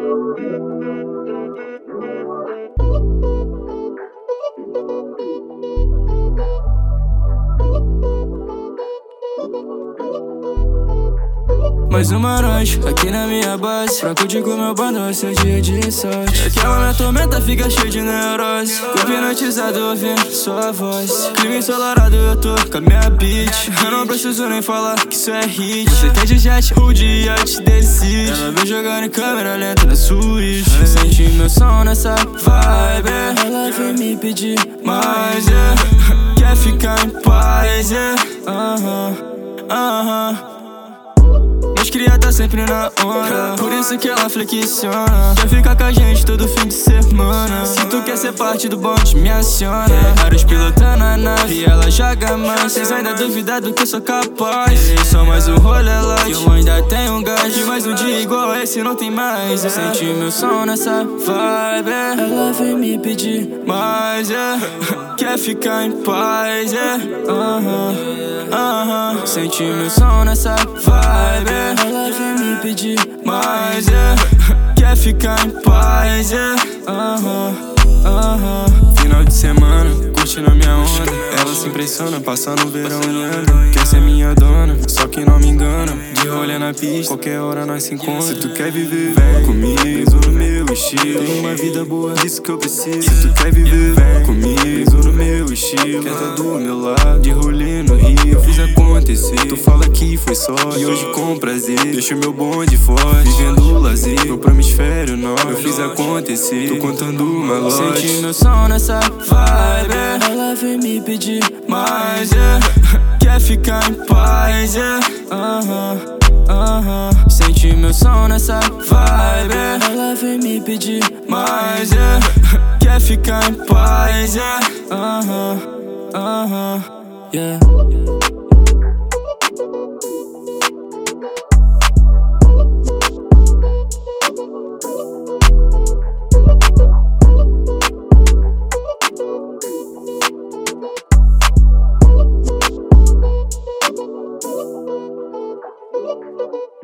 Mais uma noite aqui na minha base, pra curtir com meu bando, vai ser dia de sorte. É que ela me atormenta, fica cheio de neurose. Corpo hipnotizado ouvindo sua voz. Clima ensolarado, eu tô com a minha beat. Eu não preciso nem falar que isso é hit. Você tem de jet, o dia te decide. Ela vem jogando em câmera lenta na Switch. Sente meu som nessa vibe. Ela vem me pedir mais, yeah. Quer ficar em paz, yeah. Mas cria tá sempre na onda, por isso que ela flexiona. Quer ficar com a gente todo fim de semana. Se tu quer ser parte do bonde, me aciona. Vários pilotando a nave e ela joga mais. Vocês ainda duvidam do que eu sou capaz. E só mais um rolê light, eu ainda tenho um gás. E mais um dia igual a esse não tem mais, yeah. Sente meu som nessa vibe. Ela vem me pedir mais, yeah. Quer ficar em paz, yeah. Sente meu som nessa vibe. Ela vem me pedir mais, yeah. Quer ficar em paz, yeah. Final de semana, curtindo a minha onda. Ela se impressiona, passando o verão olhando. Quer ser minha dona, só que não me engana. De rolê na pista, qualquer hora nós se encontra. Se tu quer viver, vem comigo no meu estilo. Tem uma vida boa, isso que eu preciso. Se tu quer viver, vem comigo no meu estilo. Quer tá do meu lado, de rolê no Rio. Eu fiz acontecer, tu fala que foi sorte. E hoje com prazer, deixo meu bonde forte. Vivendo o lazer, tô pro hemisfério norte. Eu fiz acontecer, tô contando uma lote. Sente meu som nessa vibe. Ela vem me pedir mais, yeah. Quer ficar em paz, yeah. Sente meu som nessa vibe. Ela vem me pedir mais, yeah. Quer ficar em paz, yeah. Yeah.